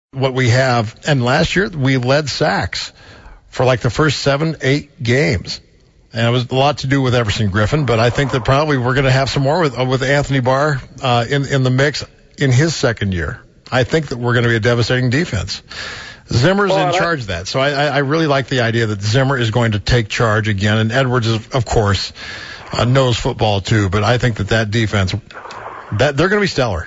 what we have. And last year we led sacks for like the first 7-8 games. And it was a lot to do with Everson Griffin, but I think that probably we're going to have some more with Anthony Barr in the mix in his second year. I think that we're going to be a devastating defense. Zimmer's in charge of that. So I really like the idea that Zimmer is going to take charge again. And Edwards, is, of course, knows football too. But I think that defense, they're going to be stellar.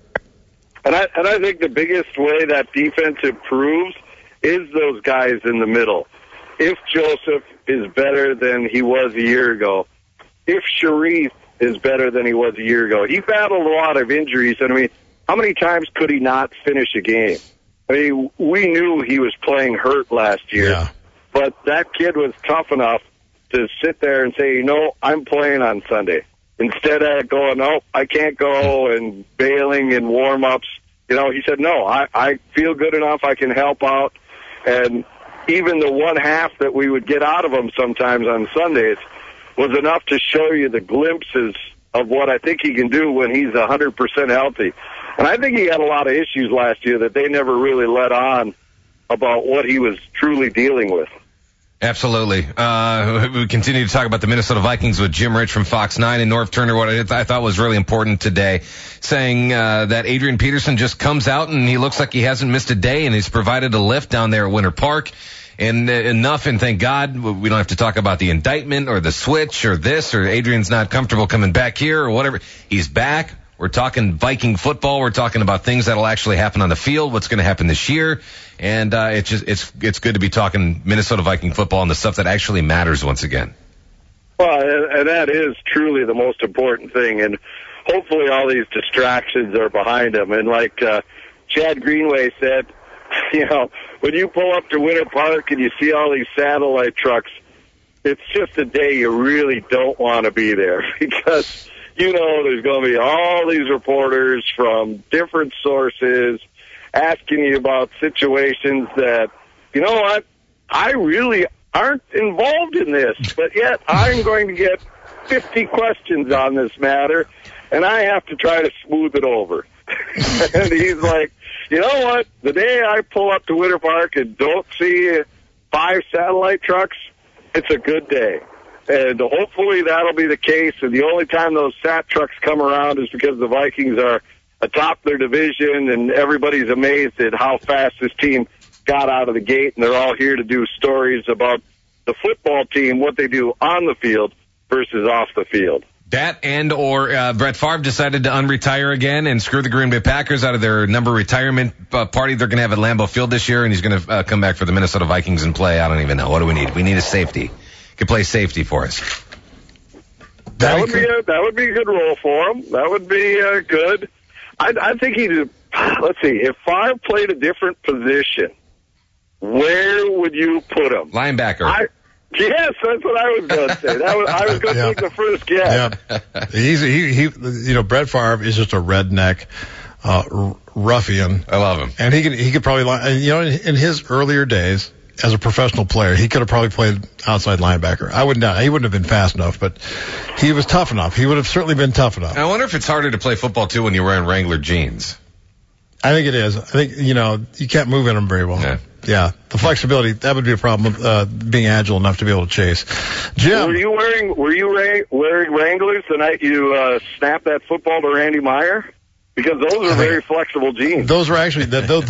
And I think the biggest way that defense improves is those guys in the middle. If Joseph is better than he was a year ago, if Sharif is better than he was a year ago, he battled a lot of injuries. And I mean, how many times could he not finish a game? I mean, we knew he was playing hurt last year, but that kid was tough enough to sit there and say, I'm playing on Sunday. Instead of going, no, I can't go, and bailing in warm-ups. He said, no, I feel good enough, I can help out. And even the one half that we would get out of him sometimes on Sundays was enough to show you the glimpses of what I think he can do when he's 100% healthy. And I think he had a lot of issues last year that they never really let on about what he was truly dealing with. Absolutely. We continue to talk about the Minnesota Vikings with Jim Rich from Fox 9 and Norv Turner. What I thought was really important today, saying that Adrian Peterson just comes out and he looks like he hasn't missed a day, and he's provided a lift down there at Winter Park. And enough, and thank God we don't have to talk about the indictment or the switch or this, or Adrian's not comfortable coming back here or whatever. He's back. We're talking Viking football. We're talking about things that'll actually happen on the field, what's going to happen this year. And it's good to be talking Minnesota Viking football and the stuff that actually matters once again. Well, and that is truly the most important thing. And hopefully all these distractions are behind him. And like Chad Greenway said, when you pull up to Winter Park and you see all these satellite trucks, it's just a day you really don't want to be there, because there's going to be all these reporters from different sources asking you about situations that, I really aren't involved in this, but yet I'm going to get 50 questions on this matter, and I have to try to smooth it over. And he's like, you know what? The day I pull up to Winter Park and don't see 5 satellite trucks, it's a good day. And hopefully that'll be the case. And the only time those SAT trucks come around is because the Vikings are atop their division and everybody's amazed at how fast this team got out of the gate. And they're all here to do stories about the football team, what they do on the field versus off the field. That or Brett Favre decided to unretire again and screw the Green Bay Packers out of their number retirement party they're going to have at Lambeau Field this year, and he's going to come back for the Minnesota Vikings and play. I don't even know. What do we need? We need a safety. Could play safety for us. That would be a good role for him. That would be good. I think let's see, if Favre played a different position, where would you put him? Linebacker. Yes, that's what I was going to say. I was going to take the first guess. Yeah. Brett Favre is just a redneck ruffian. I love him. And he could probably, in his earlier days as a professional player, he could have probably played outside linebacker. He wouldn't have been fast enough, but he was tough enough. He would have certainly been tough enough. I wonder if it's harder to play football too when you're wearing Wrangler jeans. I think it is. I think, you can't move in them very well. Yeah. The flexibility, that would be a problem, being agile enough to be able to chase. Jim. Were you wearing Wranglers the night you snapped that football to Randy Meyer? Because those are very flexible jeans. Those were actually,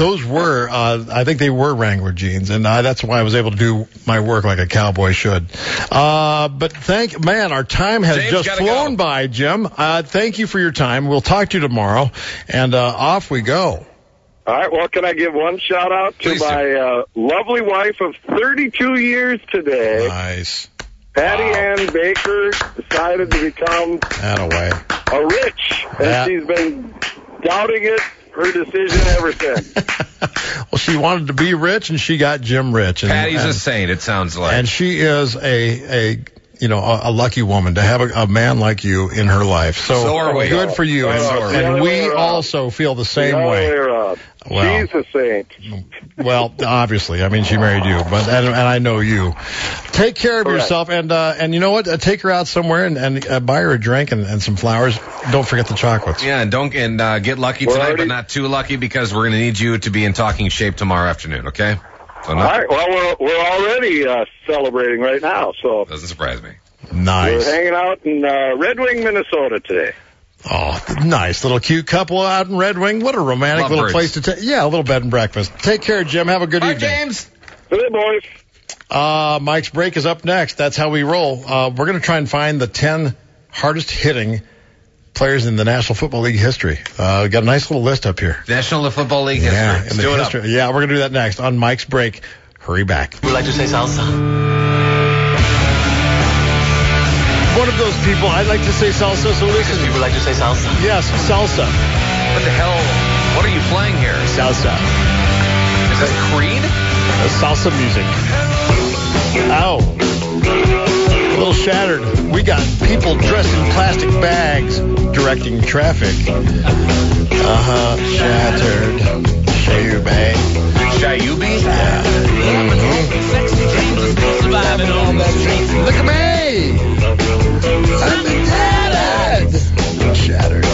I think they were Wrangler jeans, and that's why I was able to do my work like a cowboy should. But our time has just flown by, Jim. Thank you for your time. We'll talk to you tomorrow, and off we go. All right, well, can I give one shout-out to my lovely wife of 32 years today? Nice. Patty Ann Baker decided to become a Rich, and she's been doubting it, her decision ever since. Well, she wanted to be rich, and she got Jim Rich. Patty's a saint, it sounds like. And she is a a lucky woman to have a man like you in her life. So are we. good for you. And we also feel the same way. Well, she's a saint. Well, obviously. I mean, she married you, and I know you. Take care of yourself, and you know what? Take her out somewhere and buy her a drink and some flowers. Don't forget the chocolates. Yeah, and get lucky tonight, but not too lucky, because we're going to need you to be in talking shape tomorrow afternoon. Okay? So all right. Well, we're already celebrating right now, so doesn't surprise me. Nice. We're hanging out in Red Wing, Minnesota today. Oh, nice little cute couple out in Red Wing. What a romantic little place to take. Yeah, a little bed and breakfast. Take care, Jim. Have a good evening. James. Good, boys. Mike's break is up next. That's how we roll. We're going to try and find the 10 hardest hitting players in the National Football League history. We got a nice little list up here. National Football League history. Yeah, Let's do it up. Yeah, we're going to do that next on Mike's break. Hurry back. Would like to say salsa? One of those people, I'd like to say salsa, so listen. You would like to say salsa? Yes, salsa. What the hell? What are you playing here? Salsa. Is this Creed? Salsa music. Ow. A little shattered. We got people dressed in plastic bags directing traffic. Shattered. Shayube. Shayube? Yeah. Look at me! I'm tattered. Shattered.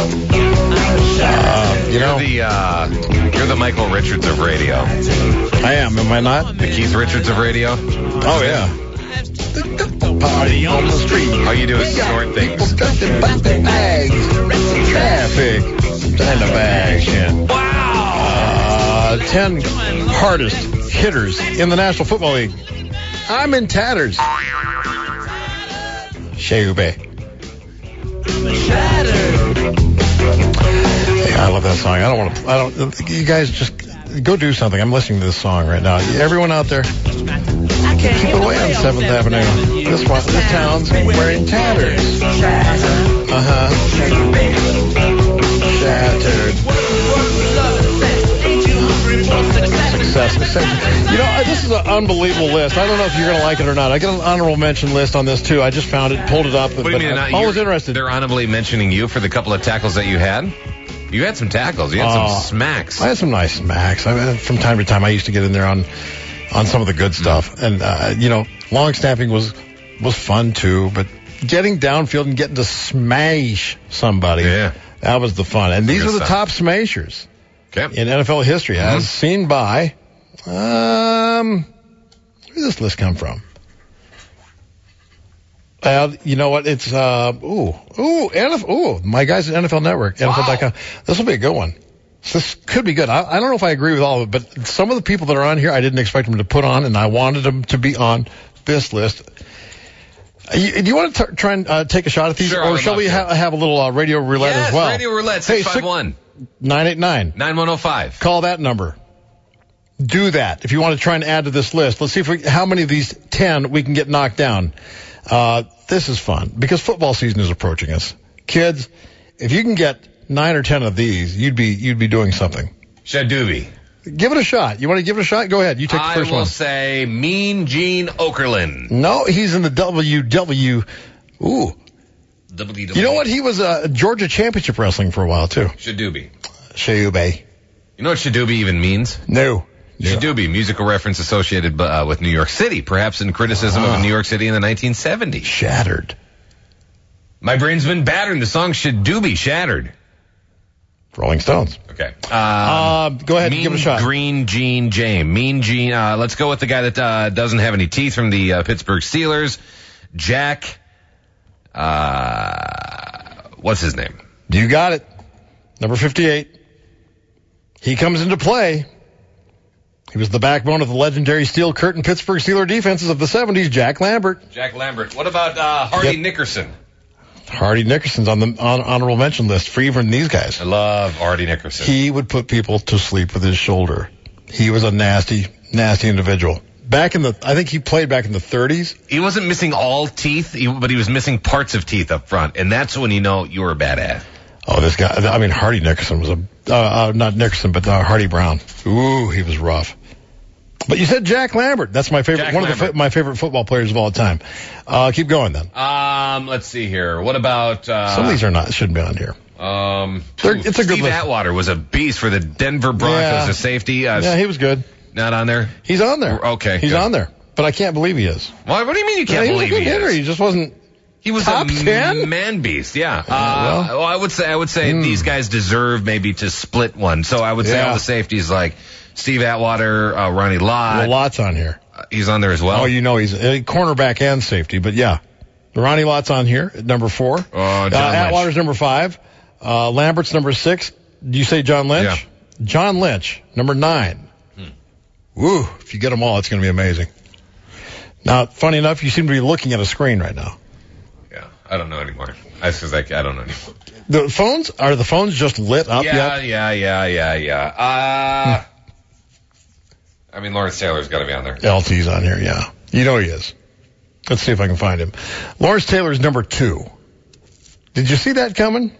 You're the Michael Richards of radio. I am I not? The Keith Richards of radio. Oh yeah. Party on the street. All you do is snort things. Plastic bags. Traffic. And a bag. Shit. Wow. 10 hardest hitters in the National Football League. I'm in tatters. Shayube. Yeah, I love that song. You guys just go do something. I'm listening to this song right now. Everyone out there, keep away on 7th Avenue. This town's wearing tatters. Shattered. Success. This is an unbelievable list. I don't know if you're going to like it or not. I got an honorable mention list on this, too. I just found it, pulled it up. What do you mean? I'm always interested. They're honorably mentioning you for the couple of tackles that you had? You had some tackles. You had some smacks. I had some nice smacks. From time to time, I used to get in there on some of the good stuff. And, long snapping was fun, too. But getting downfield and getting to smash somebody, that was the fun. And these are the top smashers. Okay. In NFL history, as seen by, where did this list come from? You know what? It's, my guys at NFL Network, NFL.com. This will be a good one. This could be good. I don't know if I agree with all of it, but some of the people that are on here, I didn't expect them to put on, and I wanted them to be on this list. Do you want to try and take a shot at these? Sure, or shall we have a little radio roulette as well? Radio roulette, 651. 989-9105. Call that number. Do that if you want to try and add to this list. Let's see how many of these 10 we can get knocked down. This is fun because football season is approaching us. Kids, if you can get 9 or 10 of these, you'd be doing something. Shadubi. Give it a shot. You want to give it a shot? Go ahead. You take the first one. I will say Mean Gene Okerlund. No, he's in the WW. Ooh. WW. You know what? He was Georgia Championship Wrestling for a while, too. Shayube. You know what Shayube even means? No. Shayube, musical reference associated with New York City, perhaps in criticism of New York City in the 1970s. Shattered. My brain's been battered. The song Shayube, Shattered. Rolling Stones. Okay. Go ahead and give it a shot. Green Gene James. Mean Gene. Let's go with the guy that doesn't have any teeth from the Pittsburgh Steelers. Jack. What's his name? You got it. Number 58. He comes into play. He was the backbone of the legendary steel curtain Pittsburgh Steelers defenses of the 70s, Jack Lambert. Jack Lambert. What about Hardy Nickerson? Hardy Nickerson's on the honorable mention list for even these guys. I love Hardy Nickerson. He would put people to sleep with his shoulder. He was a nasty, nasty individual. I think he played back in the 30s. He wasn't missing all teeth, but he was missing parts of teeth up front, and that's when you know you were a badass. Oh, this guy, Hardy Nickerson was not Nickerson, but Hardy Brown. Ooh, he was rough. But you said Jack Lambert. That's my favorite. Jack One of Lambert. my favorite football players of all time. Keep going then. Let's see here. What about Some of these shouldn't be on here. It's a good Steve list. Atwater was a beast for the Denver Broncos, Yeah. a safety. Yeah, he was good. Not on there. He's on there. Okay, He's good. on there. But I can't believe he is. What do you mean you can't he was believe a good he hitter. is? He just wasn't. He was Top a 10? man beast, yeah. well. I would say these guys deserve maybe to split one. So I would say Yeah. all the safeties like Steve Atwater, Ronnie Lott. Well, Lott's on here. He's on there as well. Oh, you know he's a cornerback and safety. But yeah, Ronnie Lott's on here at number 4. John Lynch. Atwater's number 5. Lambert's number 6. Do you say John Lynch? Yeah. John Lynch, number 9. Woo! If you get them all, it's going to be amazing. Now, funny enough, you seem to be looking at a screen right now. Yeah, I don't know anymore. I don't know anymore. The phones just lit up yet? Yeah. I mean, Lawrence Taylor's got to be on there. LT's on here, yeah. You know he is. Let's see if I can find him. Lawrence Taylor's number 2. Did you see that coming?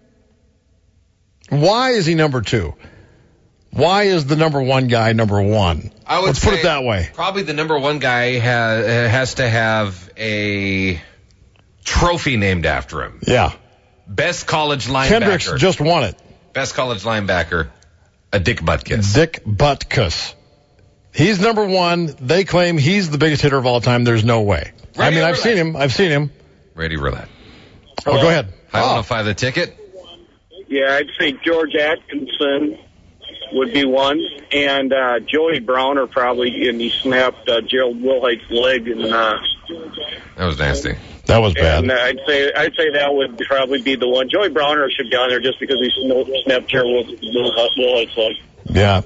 Why is he number 2? Why is the number 1 guy number 1? Let's put it that way. Probably the number 1 guy has to have a trophy named after him. Yeah. Best college linebacker. Kendricks just won it. Best college linebacker, a Dick Butkus. Dick Butkus. He's number 1. They claim he's the biggest hitter of all time. There's no way. I mean, I've seen him. Brady Roulette. Oh, go ahead. High 105 the ticket. Yeah, I'd say George Atkinson would be one, and Joey Browner probably, and he snapped Gerald Wilhite's leg, and That was nasty. That was bad. and I'd say that would probably be the one. Joey Browner should be on there just because he snapped Gerald Wilhite's leg. Yeah.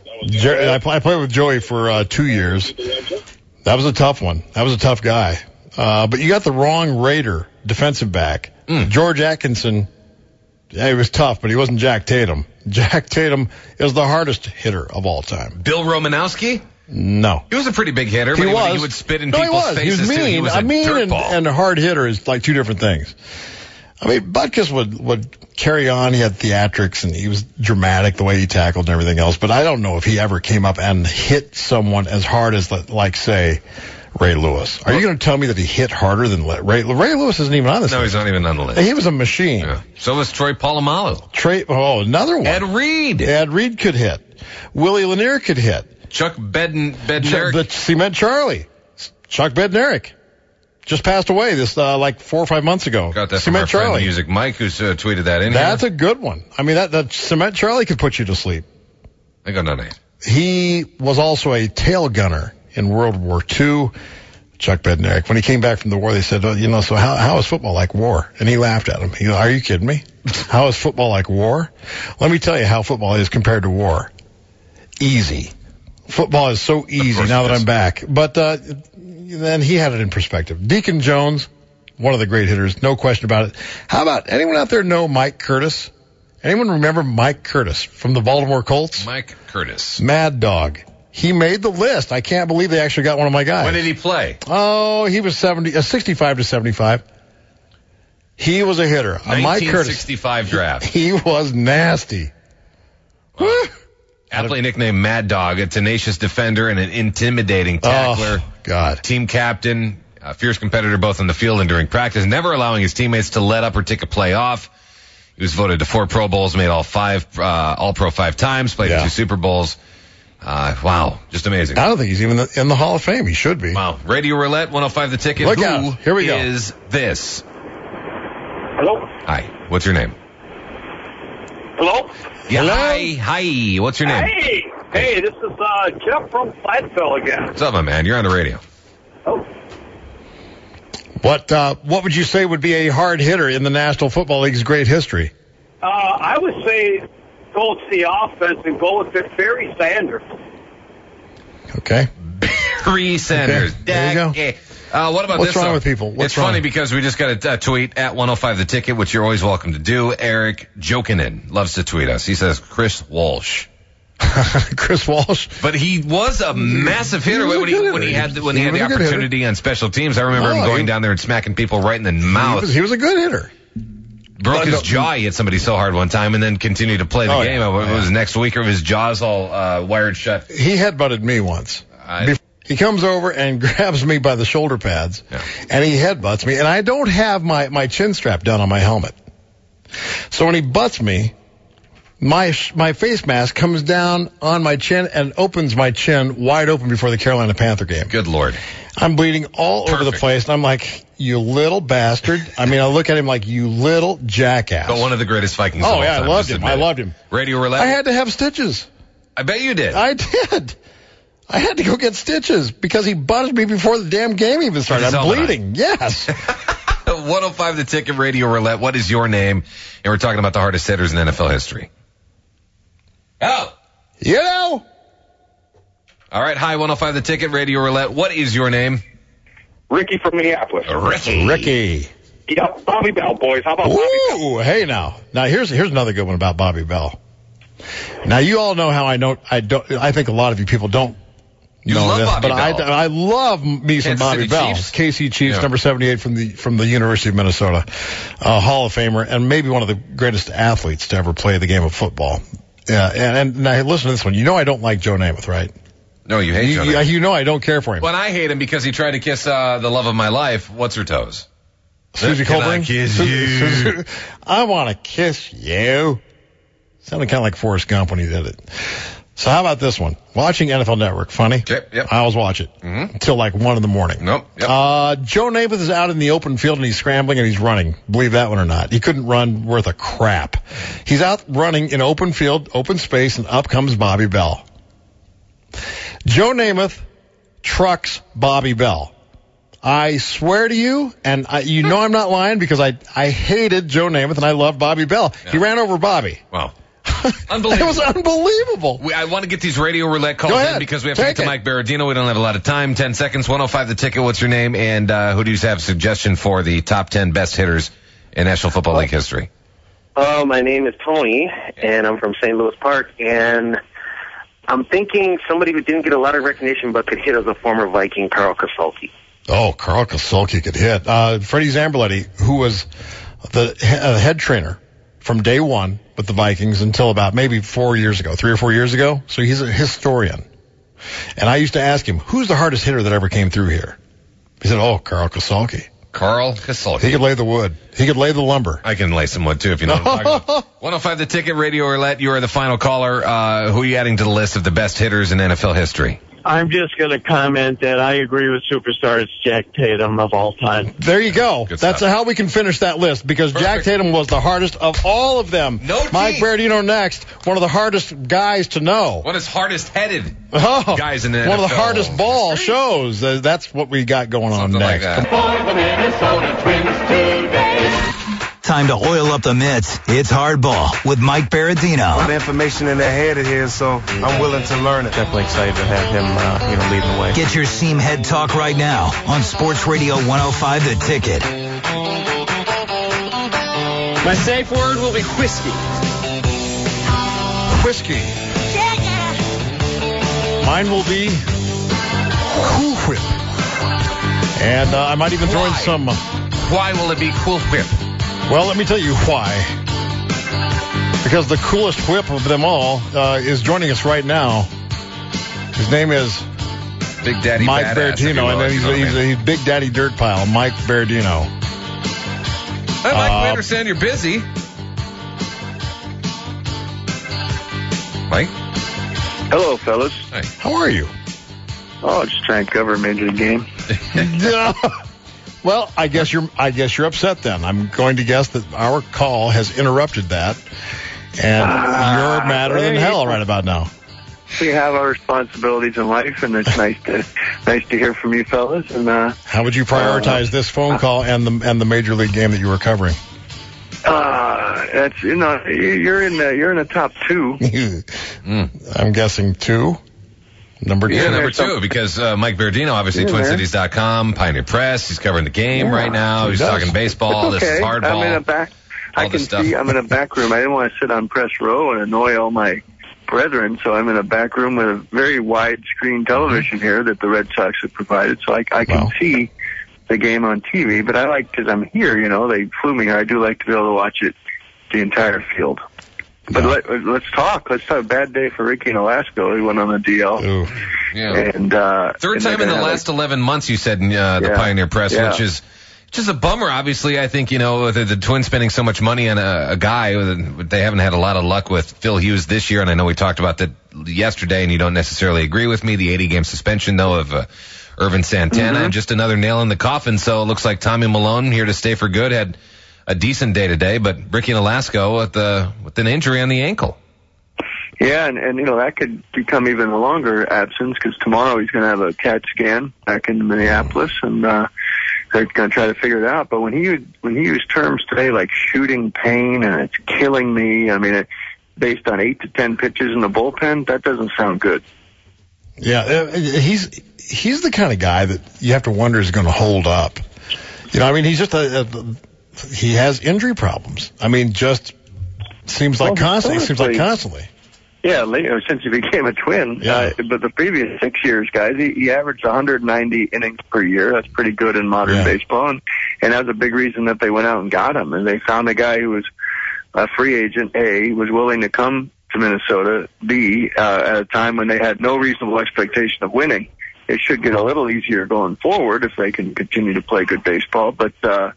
I played with Joey for 2 years. That was a tough one. That was a tough guy. But you got the wrong Raider defensive back. George Atkinson, yeah, he was tough, but he wasn't Jack Tatum. Jack Tatum is the hardest hitter of all time. Bill Romanowski? No. He was a pretty big hitter, He but was. he would spit in No, he people's was. faces, He was too. mean. He was a mean dirtball. and a hard hitter is like two different things. I mean, Butkus would carry on. He had theatrics, and he was dramatic the way he tackled and everything else. But I don't know if he ever came up and hit someone as hard as, like, say, Ray Lewis. Are you going to tell me that he hit harder than Ray? Ray Lewis isn't even on this No, list. he's not even on the list. He was a machine. Yeah. So was Troy Polamalu. Another one. Ed Reed. Ed Reed could hit. Willie Lanier could hit. Chuck Bednarik. The Cement Charlie. Chuck Bednarik. Just passed away this like 4 or 5 months ago. Got that from our Cement friend Charlie. Music Mike, who's tweeted that in That's here. a good one. I mean, that Cement Charlie could put you to sleep. I got none. He was also a tail gunner in World War II. Chuck Bednarik. When he came back from the war, they said, so how is football like war? And he laughed at him. He goes, are you kidding me? How is football like war? Let me tell you how football is compared to war. Easy. Football is so easy now that I'm back. But then he had it in perspective. Deacon Jones, one of the great hitters, no question about it. How about anyone out there know Mike Curtis? Anyone remember Mike Curtis from the Baltimore Colts? Mike Curtis. Mad Dog. He made the list. I can't believe they actually got one of my guys. When did he play? Oh, he was 65 to 75. He was a hitter. Mike Curtis. 1965 draft. He was nasty. Wow. Aptly nicknamed Mad Dog, a tenacious defender and an intimidating tackler. Oh, God. Team captain, a fierce competitor both on the field and during practice, never allowing his teammates to let up or take a play off. He was voted to 4 Pro Bowls, made All-Pro 5 times, played in 2 Super Bowls. Wow, just amazing. I don't think he's even in the Hall of Fame. He should be. Wow. Radio Roulette, 105 the ticket. Look Who out. Here we go. is this? Hello? Hi. What's your name? Hello? Yeah, Hello? Hi. What's your name? Hey, this is Jeff from Platteville again. What's up, my man? You're on the radio. Oh. What would you say would be a hard hitter in the National Football League's great history? I would say go with the offense and go with Barry Sanders. Okay. Barry Sanders. Okay, there you go. Okay. What about What's this? wrong though? with people? What's it's funny wrong? because we just got a tweet at 105 the ticket, which you're always welcome to do. Eric Jokinen loves to tweet us. He says Chris Walsh. Chris Walsh. But he was a massive hitter was a good when he hitter. had He the was a good opportunity on special teams. I remember him Oh, going down there and smacking people right in the mouth. He was a good hitter. Broke his jaw. He hit somebody so hard one time and then continued to play the game. Yeah. It was next week or his jaw's all wired shut. He headbutted me once. He comes over and grabs me by the shoulder pads, and he headbutts me, and I don't have my chin strap down on my helmet. So when he butts me, my face mask comes down on my chin and opens my chin wide open before the Carolina Panther game. Good Lord. I'm bleeding all over the place, and I'm like, you little bastard. I mean, I look at him like, you little jackass. But one of the greatest Vikings of all time. I loved him. I loved him. Radio Roulette? I had to have stitches. I bet you did. I did. I had to go get stitches because he butted me before the damn game even started. I'm bleeding. Yes. 105 The Ticket, Radio Roulette. What is your name? And we're talking about the hardest hitters in NFL history. Oh. You know. All right. Hi, 105 The Ticket, Radio Roulette. What is your name? Ricky from Minneapolis. Ricky. Yeah, Bobby Bell, boys. How about Bobby Bell? Hey, now here's another good one about Bobby Bell. Now, you all know how I think a lot of you people don't know this, but I love me some Bobby Bell. Chiefs? KC Chiefs, number 78 from the University of Minnesota, Hall of Famer, and maybe one of the greatest athletes to ever play the game of football. And now listen to this one. You know I don't like Joe Namath, right? No, you hate Joe Namath. You know I don't care for him. Well, I hate him because he tried to kiss the love of my life. What's her toes? Susie Colbert. Kiss you. I want to kiss you. Sounded kind of like Forrest Gump when he did it. So how about this one? Watching NFL Network. Funny? Okay, yep. I always watch it until like 1 in the morning. Nope. Yep. Joe Namath is out in the open field and he's scrambling and he's running. Believe that one or not. He couldn't run worth a crap. He's out running in open field, open space, and up comes Bobby Bell. Joe Namath trucks Bobby Bell. I swear to you, and you know I'm not lying because I hated Joe Namath and I loved Bobby Bell. Yeah. He ran over Bobby. Wow. Unbelievable. It was unbelievable. I want to get these Radio Roulette calls in because we have to get to Mike Berardino. We don't have a lot of time. 10 seconds. 105 The Ticket. What's your name? And who do you have a suggestion for the top 10 best hitters in National Football League history? My name is Tony, and I'm from St. Louis Park, and I'm thinking somebody who didn't get a lot of recognition but could hit as a former Viking, Carl Kasulki. Oh, Carl Kasulki could hit. Freddie Zamberletti, who was the head trainer from day one with the Vikings until about maybe 3 or 4 years ago. So he's a historian. And I used to ask him, who's the hardest hitter that ever came through here? He said, Carl Kasulki. Carl Kasulki. He could lay the wood. He could lay the lumber. I can lay some wood, too, if you know what I'm talking about. 105 The Ticket, Radio Roulette. You are the final caller. Who are you adding to the list of the best hitters in NFL history? I'm just going to comment that I agree with superstars Jack Tatum of all time. There you go. That's how we can finish that list because Jack Tatum was the hardest of all of them. Mike Berardino next, one of the hardest guys to know. One of the hardest headed guys in the NFL. One of the hardest ball shows. That's what we got going on next. Like that. For the Minnesota Twins today. Time to oil up the mitts. It's Hardball with Mike Berardino. A lot of information in their head here, so I'm willing to learn it. Definitely excited to have him, lead the way. Get your seam head talk right now on Sports Radio 105 The Ticket. My safe word will be whiskey. Whiskey. Mine will be Cool Whip. And I might even throw in some. Why will it be Cool Whip? Well, let me tell you why. Because the coolest whip of them all is joining us right now. His name is Big Daddy Mike Badass, Berardino, and then he's Big Daddy Dirt Pile, Mike Berardino. Hi, Mike. We understand you're busy. Mike? Hello, fellas. Hi. How are you? Oh, just trying to cover a major league game. Well, I guess you're upset then. I'm going to guess that our call has interrupted that, and you're madder than hell right about now. We have our responsibilities in life, and it's nice to hear from you fellas. And how would you prioritize this phone call and the major league game that you were covering? That's you're in the top two. I'm guessing two. Number two. Yeah, number two, because Mike Berardino, obviously, TwinCities.com, Pioneer Press. He's covering the game right now. He's talking baseball. It's okay. This is hardball. I'm in a back room. I didn't want to sit on press row and annoy all my brethren, so I'm in a back room with a very wide screen television here that the Red Sox have provided, so I can see the game on TV. But I like, because I'm here, they flew me here. I do like to be able to watch it, the entire field. But let's talk. Let's talk. Bad day for Ricky Nolasco. He went on the DL. Ooh. Yeah. And third time in the last 11 months, you said in the Pioneer Press, which is just a bummer. Obviously, I think, with the Twins spending so much money on a guy, they haven't had a lot of luck with Phil Hughes this year, and I know we talked about that yesterday, and you don't necessarily agree with me. The 80-game suspension, though, of Irvin Santana, and just another nail in the coffin. So it looks like Tommy Milone, here to stay for good, had a decent day today, but Ricky Nolasco with an injury on the ankle. Yeah, and that could become even a longer absence because tomorrow he's going to have a CAT scan back in Minneapolis, and they're going to try to figure it out. But when he used terms today like shooting pain and it's killing me, I mean, based on 8 to 10 pitches in the bullpen, that doesn't sound good. Yeah, he's the kind of guy that you have to wonder is going to hold up. He's just he has injury problems. Just seems like constantly. Yeah, since he became a Twin. But the previous 6 years, guys, he averaged 190 innings per year. That's pretty good in modern baseball. And that was a big reason that they went out and got him. And they found a guy who was a free agent, A, was willing to come to Minnesota, B, at a time when they had no reasonable expectation of winning. It should get a little easier going forward if they can continue to play good baseball. But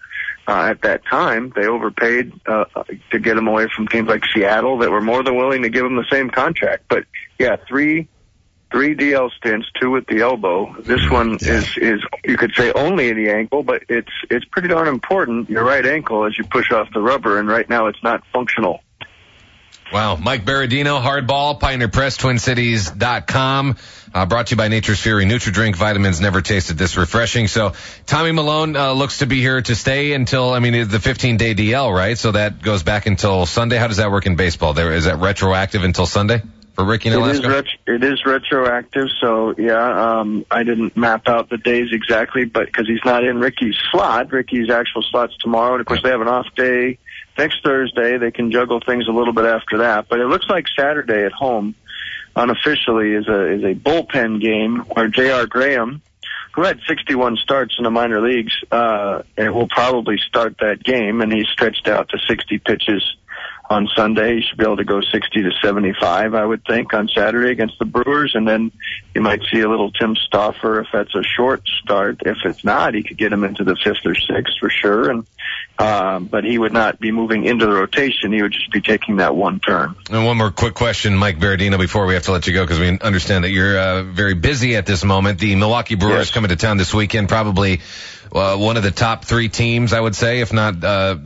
at that time, they overpaid to get him away from teams like Seattle that were more than willing to give him the same contract. But yeah, three DL stints, 2 at the elbow. This one is you could say only in the ankle, but it's pretty darn important, your right ankle, as you push off the rubber, and right now it's not functional. Wow. Mike Berardino, Hardball, Pioneer Press, TwinCities.com. Brought to you by Nature's Fury NutriDrink. Vitamins never tasted this refreshing. So Tommy Milone looks to be here to stay until, the 15-day DL, right? So that goes back until Sunday. How does that work in baseball? Is that retroactive until Sunday for Ricky Nolasco? It is retroactive. So, I didn't map out the days exactly, but because he's not in Ricky's slot. Ricky's actual slot's tomorrow. And, of course, they have an off day next Thursday. They can juggle things a little bit after that. But it looks like Saturday at home, unofficially, is a bullpen game where J.R. Graham, who had 61 starts in the minor leagues, will probably start that game, and he's stretched out to 60 pitches on Sunday. He should be able to go 60 to 75, I would think, on Saturday against the Brewers, and then you might see a little Tim Stauffer if that's a short start. If it's not, he could get him into the 5th or 6th for sure, and but he would not be moving into the rotation. He would just be taking that one turn. And one more quick question, Mike Berardino, before we have to let you go, because we understand that you're very busy at this moment. The Milwaukee Brewers coming to town this weekend, probably one of the top 3 teams, I would say, if not,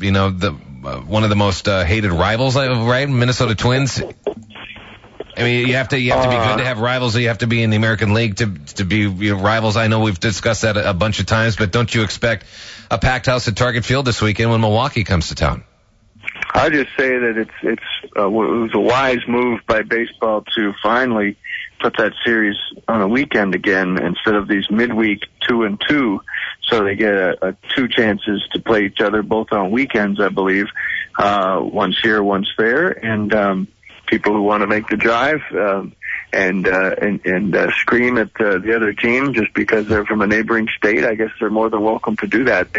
one of the most hated rivals, right? Minnesota Twins. You have to be good to have rivals. You have to be in the American League to be rivals. I know we've discussed that a bunch of times, but don't you expect a packed house at Target Field this weekend when Milwaukee comes to town? I just say that it was a wise move by baseball to finally put that series on a weekend again instead of these midweek 2-2, so they get 2 chances to play each other both on weekends, I believe, once here, once there, and people who want to make the drive and scream at the other team just because they're from a neighboring state, I guess they're more than welcome to do that.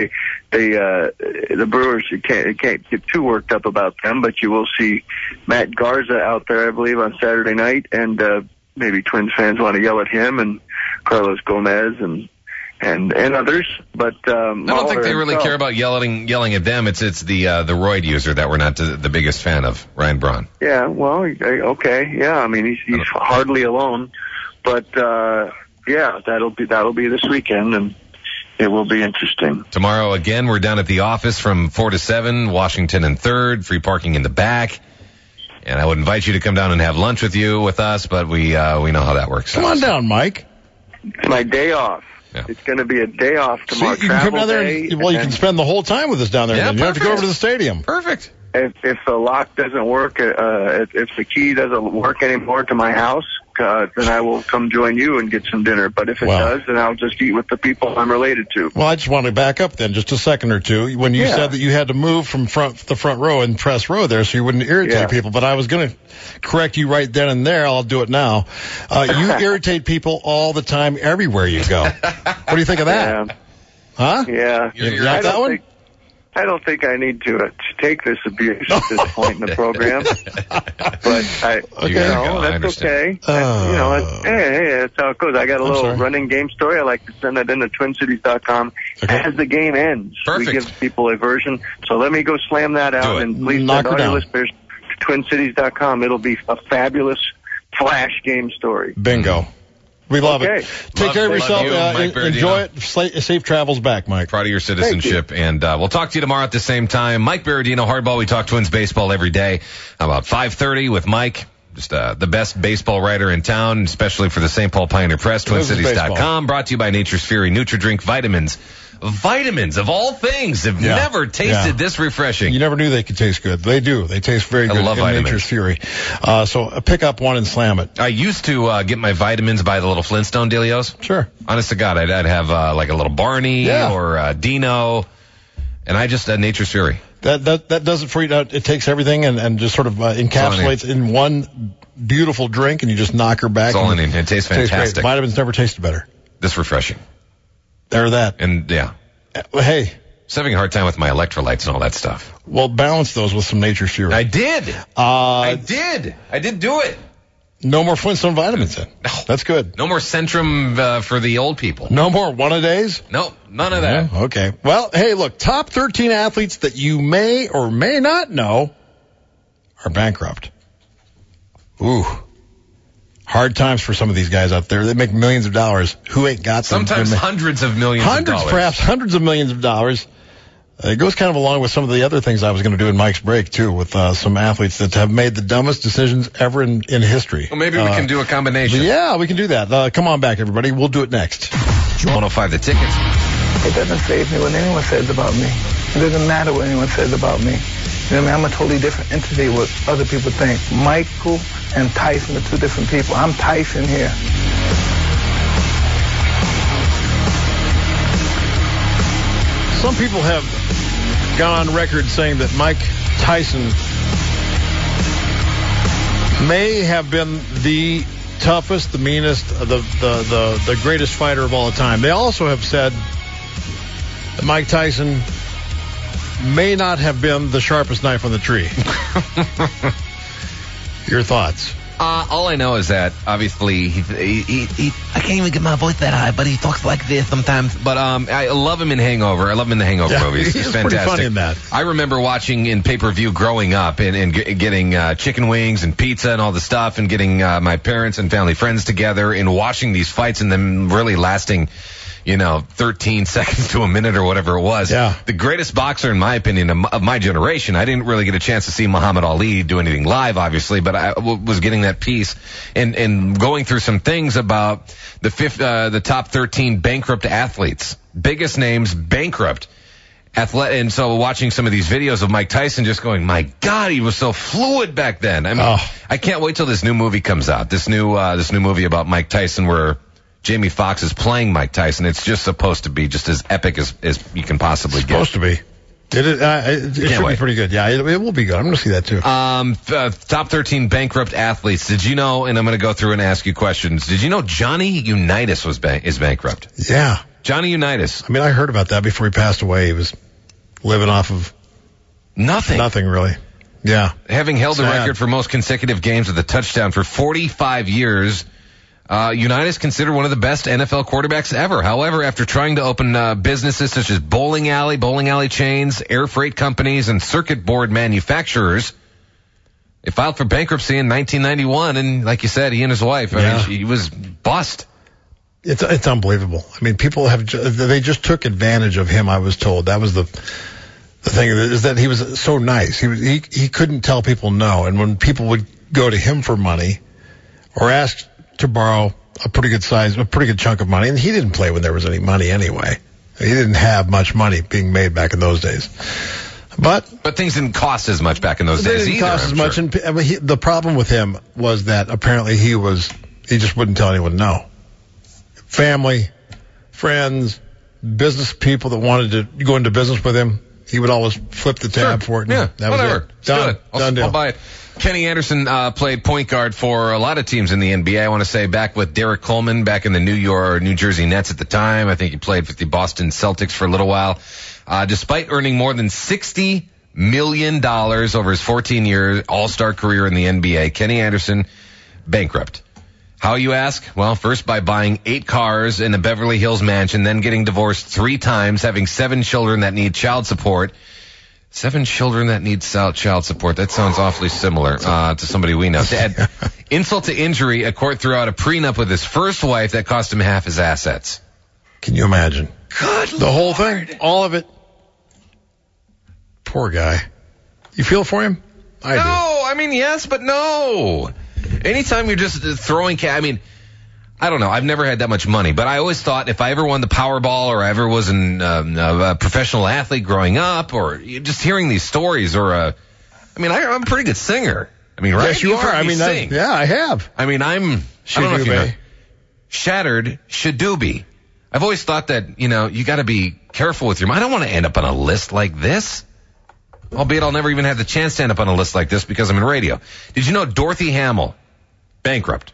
The Brewers, you can't get too worked up about them, but you will see Matt Garza out there, I believe, on Saturday night, and maybe Twins fans want to yell at him and Carlos Gomez and others, but I don't think they really care about yelling at them. It's the roid user that we're not the biggest fan of, Ryan Braun. Yeah, well, okay, yeah. He's hardly alone, but that'll be this weekend, and it will be interesting. Tomorrow again, we're down at the office from 4 to 7. Washington and 3rd, free parking in the back. And I would invite you to come down and have lunch with us, but we know how that works. Come on down, Mike. It's my day off. Yeah. It's going to be a day off tomorrow. So you can come down there you can spend the whole time with us down there. Yeah, you don't have to go over to the stadium. Perfect. If the lock doesn't work, if the key doesn't work anymore to my house, then I will come join you and get some dinner. But if it does, then I'll just eat with the people I'm related to. Well, I just want to back up then just a second or two. When you said that you had to move from the front row and press row there so you wouldn't irritate people, but I was going to correct you right then and there. I'll do it now. You irritate people all the time everywhere you go. What do you think of that? Yeah. Huh? Yeah. You got that one? I don't think I need to take this abuse at this point in the program. But that's okay. Hey, that's how it goes. I got a little running game story. I like to send that into TwinCities.com as the game ends. Perfect. We give people a version. So let me go slam that out, and please send all your listeners to TwinCities.com. It'll be a fabulous flash game story. Bingo. We love it. Take care of yourself. Enjoy it. Safe travels back, Mike. Proud of your citizenship. And we'll talk to you tomorrow at the same time. Mike Berardino, Hardball. We talk Twins baseball every day. About 5:30 with Mike. Just the best baseball writer in town, especially for the St. Paul Pioneer Press. TwinCities.com. Brought to you by Nature's Fury. NutriDrink Vitamins. Vitamins, of all things, have never tasted this refreshing. You never knew they could taste good. They do. They taste very good. I love vitamins. Nature's Fury. So pick up one and slam it. I used to get my vitamins by the little Flintstone dealios. Sure. Honest to God, I'd have like a little Barney or Dino, and I just Nature's Fury. That does it for you. It takes everything and just sort of encapsulates in one beautiful drink, and you just knock her back. It's all in it. It tastes fantastic. Great. Vitamins never tasted better. This refreshing. There, that. And hey. Just having a hard time with my electrolytes and all that stuff. Well, balance those with some Nature's Fury. I did. I did do it. No more Flintstone vitamins then. No. That's good. No more Centrum for the old people. No more one-a-days? No, none of that. Yeah, okay. Well, hey, look, top 13 athletes that you may or may not know are bankrupt. Ooh. Hard times for some of these guys out there. They make millions of dollars. Who ain't got them? Sometimes hundreds of millions of dollars. Perhaps hundreds of millions of dollars. It goes kind of along with some of the other things I was going to do in Mike's break, too, with some athletes that have made the dumbest decisions ever in history. Well, maybe we can do a combination. Yeah, we can do that. Come on back, everybody. We'll do it next. 105 The Ticket. It doesn't faze me what anyone says about me. It doesn't matter what anyone says about me. You know what I mean? I'm a totally different entity what other people think. Michael and Tyson are two different people. I'm Tyson here. Some people have gone on record saying that Mike Tyson may have been the toughest, the meanest, the greatest fighter of all time. They also have said that Mike Tyson may not have been the sharpest knife on the tree. Your thoughts? All I know is that obviously he I can't even get my voice that high, but he talks like this sometimes. But I love him in Hangover. I love him in the Hangover movies. He's fantastic. Pretty funny in that. I remember watching in pay-per-view growing up and getting chicken wings and pizza and all the stuff, and getting my parents and family friends together and watching these fights and them really lasting 13 seconds to a minute or whatever it was. Yeah. The greatest boxer, in my opinion, of my generation. I didn't really get a chance to see Muhammad Ali do anything live, obviously, but I was getting that piece and going through some things about the top 13 bankrupt athletes. Biggest names, bankrupt. And so watching some of these videos of Mike Tyson, just going, my God, he was so fluid back then. I mean, I can't wait till this new movie comes out. This new movie about Mike Tyson where Jamie Foxx is playing Mike Tyson. It's just supposed to be just as epic as you can possibly get. Supposed to be. It should be pretty good. Yeah, it will be good. I'm going to see that too. Top 13 bankrupt athletes. Did you know, and I'm going to go through and ask you questions, did you know Johnny Unitas is bankrupt? Yeah. Johnny Unitas. I mean, I heard about that before he passed away. He was living off of nothing. Nothing, really. Yeah. Having held the record for most consecutive games with a touchdown for 45 years, Unitas considered one of the best NFL quarterbacks ever. However, after trying to open businesses such as bowling alley chains, air freight companies, and circuit board manufacturers, they filed for bankruptcy in 1991. And like you said, he and his wife, he was bust. It's unbelievable. I mean, people they just took advantage of him, I was told. That was the thing, is that he was so nice. He couldn't tell people no. And when people would go to him for money or ask to borrow a pretty good chunk of money, and he didn't play when there was any money anyway. He didn't have much money being made back in those days. But things didn't cost as much back in those days either. They didn't cost as much. And the problem with him was that apparently he just wouldn't tell anyone no. Family, friends, business people that wanted to go into business with him, he would always flip the tab for it. Yeah, that whatever. Was it. Done. I'll buy it. Kenny Anderson played point guard for a lot of teams in the NBA. I want to say back with Derek Coleman back in the New Jersey Nets at the time. I think he played with the Boston Celtics for a little while. Despite earning more than $60 million over his 14-year all-star career in the NBA, Kenny Anderson bankrupt. How, you ask? Well, first by buying 8 cars in a Beverly Hills mansion, then getting divorced 3 times, having 7 children that need child support. 7 children that need child support. That sounds awfully similar to somebody we know. To add insult to injury, a court threw out a prenup with his first wife that cost him half his assets. Can you imagine? Good The Lord. whole thing, all of it. Poor guy. You feel for him? I do. No, I mean, yes, but no. Anytime you're just throwing I mean, I don't know. I've never had that much money, but I always thought if I ever won the Powerball or I ever was a professional athlete growing up, or just hearing these stories, or I'm a pretty good singer. I mean, right? Yes, you You've are. heard I me mean, sing. I have. I mean, I don't know if you know. Shadube. Shattered Shadooby. I've always thought that, you got to be careful with your money. I don't want to end up on a list like this. Albeit I'll never even have the chance to end up on a list like this because I'm in radio. Did you know Dorothy Hamill, bankrupt?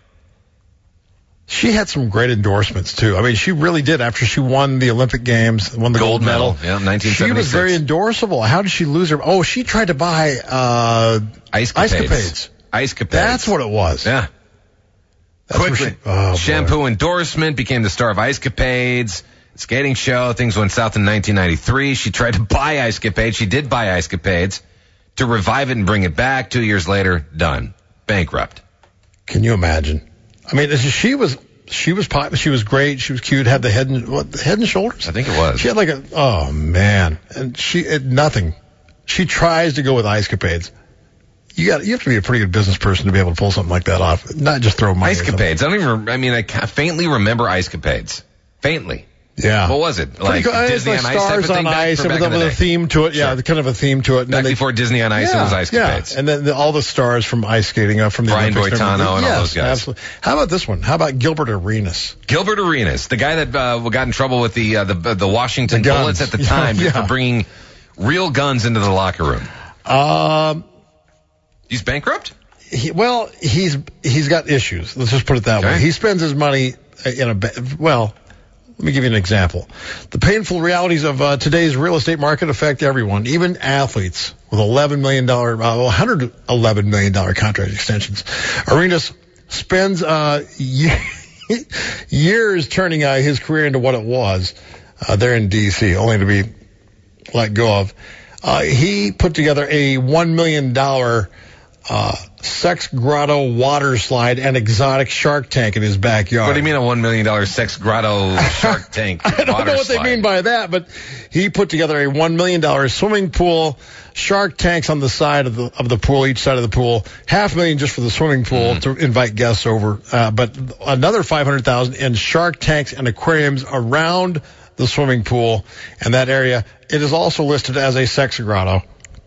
She had some great endorsements, too. I mean, she really did. After she won the Olympic Games, won the gold medal. Yeah, 1976. She was very endorsable. How did she lose her? Oh, she tried to buy Ice-Capades. Ice-Capades. That's what it was. Yeah. That's Quickly. Shampoo endorsement, became the star of Ice-Capades. Skating show. Things went south in 1993. She tried to buy Ice-Capades. She did buy Ice-Capades to revive it and bring it back. 2 years later, done. Bankrupt. Can you imagine? I mean, she was popular. She was great. She was cute. Had the head and shoulders. I think it was. She had oh man, and nothing. She tries to go with Ice-Capades. You have to be a pretty good business person to be able to pull something like that off. Not just throw money. Ice-Capades. I faintly remember Ice-Capades. Faintly. Yeah. What was it? Like Disney on Ice? Stars on Ice, with a theme to it. Yeah, Sure. kind of a theme to it. Back before Disney on Ice, it was Ice-Capades. Yeah, and then all the stars from ice skating from the Brian Olympics Boitano and all those guys. Absolutely. How about this one? How about Gilbert Arenas? Gilbert Arenas, the guy that got in trouble with the Washington Bullets at the time for bringing real guns into the locker room. He's bankrupt? He's got issues. Let's just put it that way. He spends his money let me give you an example. The painful realities of today's real estate market affect everyone, even athletes with $111 million contract extensions. Arenas spends years turning his career into what it was there in D.C., only to be let go of. He put together a $1 million sex grotto water slide and exotic shark tank in his backyard. What do you mean a $1 million sex grotto shark tank I don't know what they mean by that, but he put together a $1 million swimming pool, shark tanks on the side of the pool, each side of the pool, $500,000 just for the swimming pool to invite guests over, but another $500,000 in shark tanks and aquariums around the swimming pool and that area. It is also listed as a sex grotto.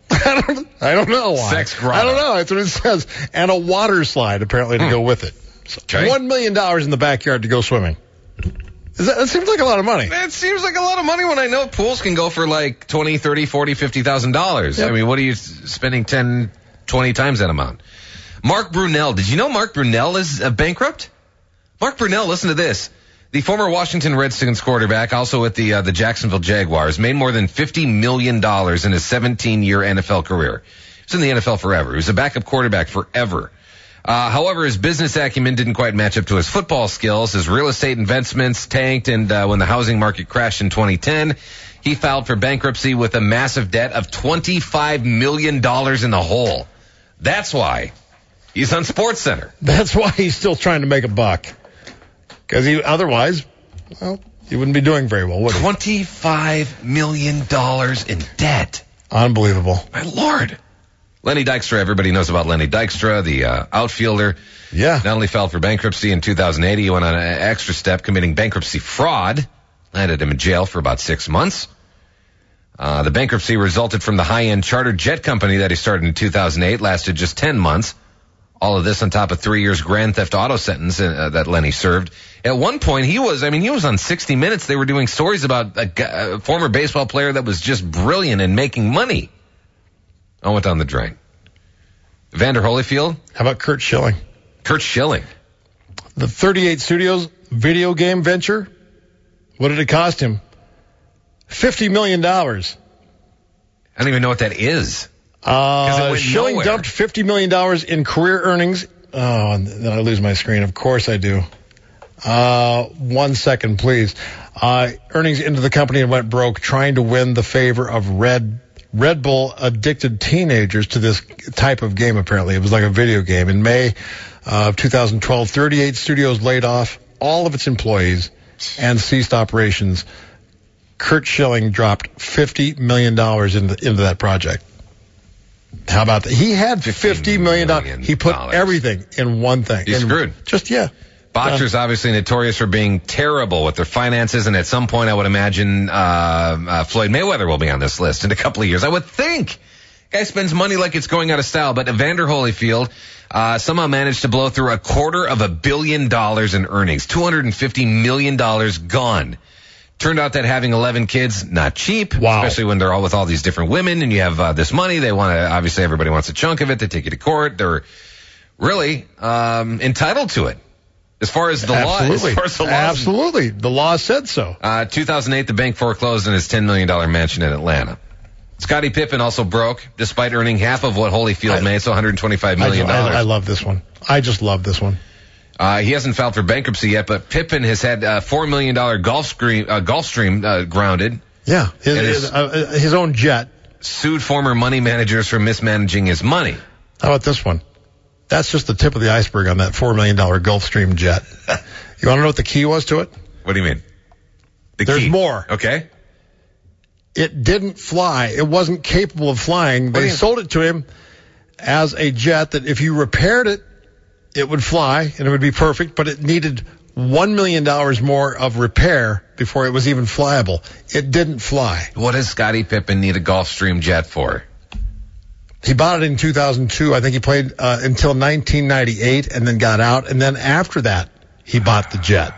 I don't know why. Sex grotto. I don't know. That's what it says. And a water slide, apparently, to go with it. So $1 million in the backyard to go swimming. That seems like a lot of money. It seems like a lot of money when I know pools can go for like $20,000, $30,000, $40,000, $50,000. Yep. I mean, what are you spending 10, 20 times that amount? Mark Brunell. Did you know Mark Brunell is a Mark Brunell, listen to this. The former Washington Redskins quarterback, also with the Jacksonville Jaguars, made more than $50 million in his 17-year NFL career. He was in the NFL forever. He was a backup quarterback forever. However, his business acumen didn't quite match up to his football skills. His real estate investments tanked, and when the housing market crashed in 2010, he filed for bankruptcy with a massive debt of $25 million in the hole. That's why he's on SportsCenter. That's why he's still trying to make a buck. Because otherwise, he wouldn't be doing very well, would he? $25 million in debt. Unbelievable. My Lord. Lenny Dykstra, everybody knows about Lenny Dykstra, the outfielder. Yeah. Not only filed for bankruptcy in 2008, he went on an extra step committing bankruptcy fraud. Landed him in jail for about 6 months. The bankruptcy resulted from the high-end charter jet company that he started in 2008, lasted just 10 months. All of this on top of 3 years grand theft auto sentence that Lenny served. At one point, he was on 60 Minutes. They were doing stories about a former baseball player that was just brilliant in making money. I went down the drain. Evander Holyfield? How about Curt Schilling? Curt Schilling. The 38 Studios video game venture, what did it cost him? $50 million. I don't even know what that is. Schilling nowhere. dumped $50 million in career earnings. Oh, and then I lose my screen. Of course I do. 1 second, please. Earnings into the company and went broke trying to win the favor of Red Bull addicted teenagers to this type of game, apparently. It was like a video game. In May of 2012, 38 Studios laid off all of its employees and ceased operations. Curt Schilling dropped $50 million into that project. How about that? He had $50 million. He put everything in one thing. He's screwed. Boxers obviously notorious for being terrible with their finances, and at some point I would imagine Floyd Mayweather will be on this list in a couple of years. I would think. Guy spends money like it's going out of style, but Evander Holyfield somehow managed to blow through $250 million in earnings. $250 million gone. Turned out that having 11 kids, not cheap, especially when they're all with all these different women, and you have this money. They want to, obviously everybody wants a chunk of it. They take you to court. They're really entitled to it. As far as the law. Absolutely. The law said so. 2008, the bank foreclosed on his $10 million mansion in Atlanta. Scottie Pippen also broke, despite earning half of what Holyfield made, so $125 million. I love this one. I just love this one. He hasn't filed for bankruptcy yet, but Pippen has had $4 million Gulfstream grounded. Yeah, his own jet. Sued former money managers for mismanaging his money. How about this one? That's just the tip of the iceberg on that $4 million Gulfstream jet. You want to know what the key was to it? What do you mean? There's more. Okay. It didn't fly. It wasn't capable of flying. They sold it to him as a jet that if you repaired it, it would fly and it would be perfect, but it needed $1 million more of repair before it was even flyable. It didn't fly. What does Scottie Pippen need a Gulfstream jet for? He bought it in 2002. I think he played until 1998 and then got out. And then after that, he bought the jet.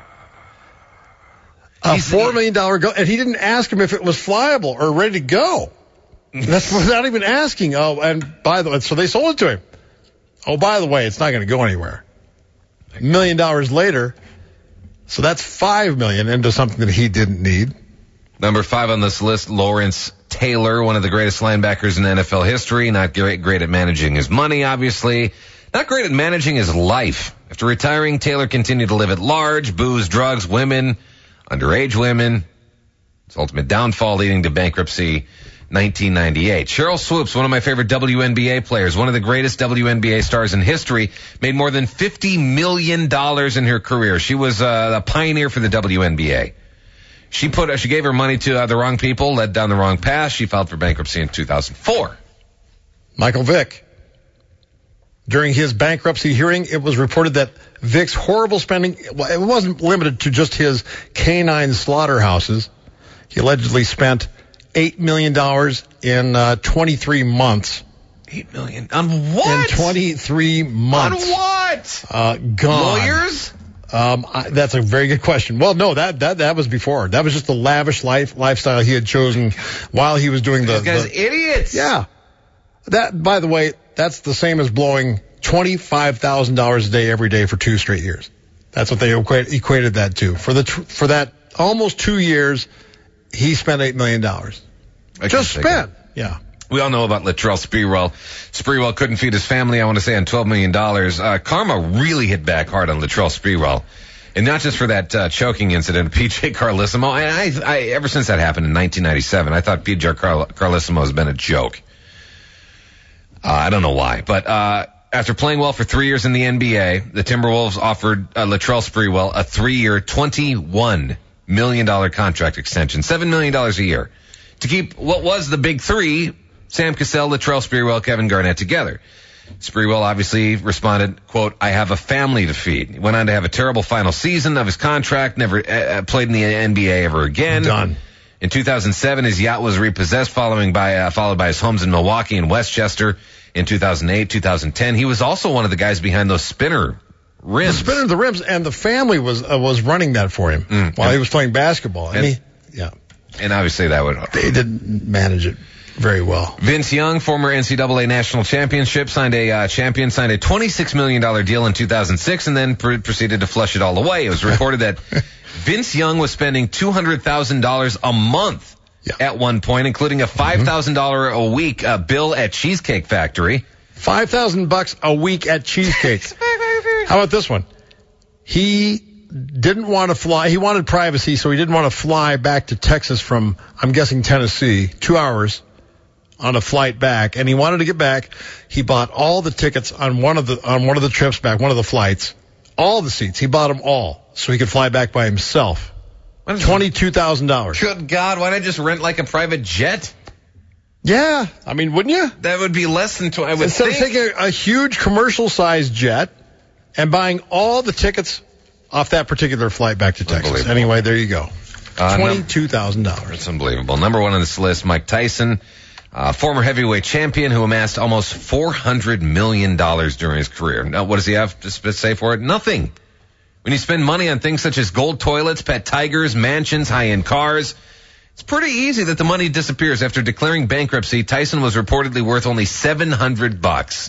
A $4 million and he didn't ask him if it was flyable or ready to go. That's without even asking. Oh, and by the way, so they sold it to him. Oh, by the way, it's not going to go anywhere. $1 million later, so that's $5 million into something that he didn't need. Number 5 on this list, Lawrence Taylor, one of the greatest linebackers in NFL history. Not great at managing his money, obviously. Not great at managing his life. After retiring, Taylor continued to live at large, booze, drugs, women, underage women. His ultimate downfall leading to bankruptcy. 1998. Sheryl Swoopes, one of my favorite WNBA players, one of the greatest WNBA stars in history, made more than $50 million in her career. She was a pioneer for the WNBA. She gave her money to the wrong people, led down the wrong path. She filed for bankruptcy in 2004. Michael Vick. During his bankruptcy hearing, it was reported that Vick's horrible spending, it wasn't limited to just his canine slaughterhouses. He allegedly spent $8 million in 23 months. $8 million? On what? In 23 months. On what? Gone. Lawyers? That's a very good question. Well, no, that was before. That was just the lavish lifestyle he had chosen while he was doing These guys idiots. Yeah. That, by the way, that's the same as blowing $25,000 a day every day for 2 straight years. That's what they equated that to. For that almost 2 years, he spent $8 million. Just spent. Yeah. We all know about Latrell Sprewell. Sprewell couldn't feed his family, I want to say, on $12 million. Karma really hit back hard on Latrell Sprewell. And not just for that choking incident, P.J. Carlesimo. And I ever since that happened in 1997, I thought P.J. Carlesimo has been a joke. I don't know why. But after playing well for 3 years in the NBA, the Timberwolves offered Latrell Sprewell a 3-year, $21 million contract extension, $7 million a year, to keep what was the big three, Sam Cassell, Latrell Sprewell, Kevin Garnett, together. Sprewell obviously responded, quote, "I have a family to feed." He went on to have a terrible final season of his contract, never played in the NBA ever again. Done. In 2007, his yacht was repossessed, followed by his homes in Milwaukee and Westchester. In 2008, 2010, he was also one of the guys behind those spinner rims. The rims, and the family was running that for him while he was playing basketball. And obviously that would. They didn't manage it very well. Vince Young, former NCAA national championship, signed a $26 million deal in 2006 and then proceeded to flush it all away. It was reported that Vince Young was spending $200,000 a month at one point, including a $5,000 a week bill at Cheesecake Factory. $5,000 a week at Cheesecake. How about this one? He didn't want to fly. He wanted privacy, so he didn't want to fly back to Texas from, I'm guessing, Tennessee, 2 hours on a flight back. And he wanted to get back. He bought all the tickets on one of the trips back, one of the flights, all the seats. He bought them all so he could fly back by himself. $22,000. Good God, why not just rent like a private jet? Yeah, I mean, wouldn't you? That would be less than I would Instead think. of taking a huge commercial-sized jet and buying all the tickets off that particular flight back to Texas. Anyway, there you go. $22,000. That's unbelievable. Number one on this list, Mike Tyson, former heavyweight champion who amassed almost $400 million during his career. Now, what does he have to say for it? Nothing. When you spend money on things such as gold toilets, pet tigers, mansions, high-end cars, it's pretty easy that the money disappears. After declaring bankruptcy, Tyson was reportedly worth only $700.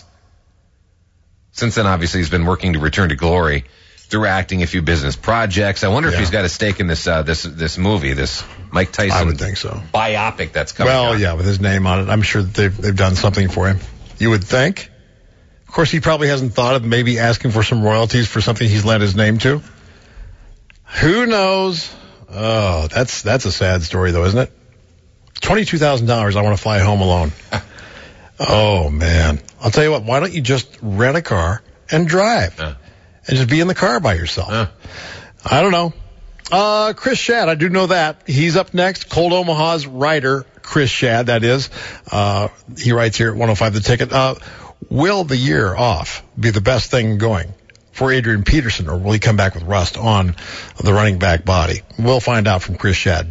Since then, obviously, he's been working to return to glory through acting, a few business projects. I wonder if he's got a stake in this this movie, this Mike Tyson I would think so. biopic that's coming out. Well, yeah, with his name on it. I'm sure that they've done something for him. You would think. Of course, he probably hasn't thought of maybe asking for some royalties for something he's lent his name to. Who knows? Oh, that's a sad story, though, isn't it? $22,000, I want to fly home alone. Oh, man. I'll tell you what, why don't you just rent a car and drive? And just be in the car by yourself. I don't know. Chris Shadd, I do know that. He's up next. Cold Omaha's writer, Chris Shadd, that is. He writes here at 105 The Ticket. Will the year off be the best thing going for Adrian Peterson, or will he come back with rust on the running back body? We'll find out from Chris Shadd.